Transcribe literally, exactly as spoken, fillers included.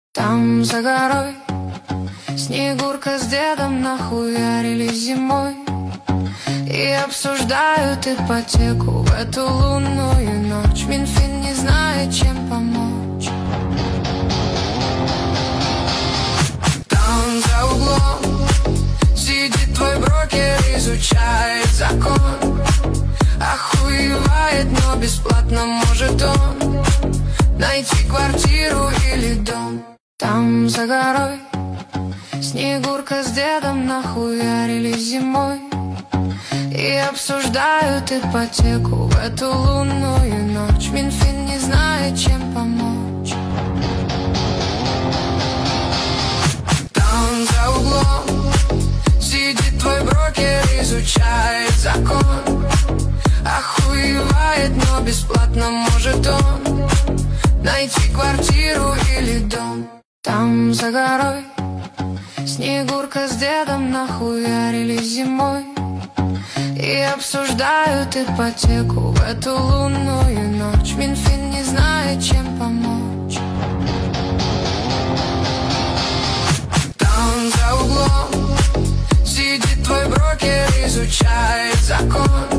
Там за горой Снегурка с дедом нахуярили зимой и обсуждают ипотеку в эту лунную ночь. Минфин не знает, чем помочь. Там за углом сидит твой брокер, изучает закон. Охуевает, но бесплатно может он найти квартиру или дом. Там за горой Снегурка с дедом нахуярили зимой и обсуждают ипотеку в эту лунную ночь. Минфин не знает, чем помочь. Там за углом сидит твой брокер, изучает закон. Охуевает, но бесплатно может он найти квартиру или дом. Там за горой Снегурка с дедом нахуярили зимой и обсуждают ипотеку в эту лунную ночь. Минфин не знает, чем помочь. Там за углом сидит твой брокер, изучает закон.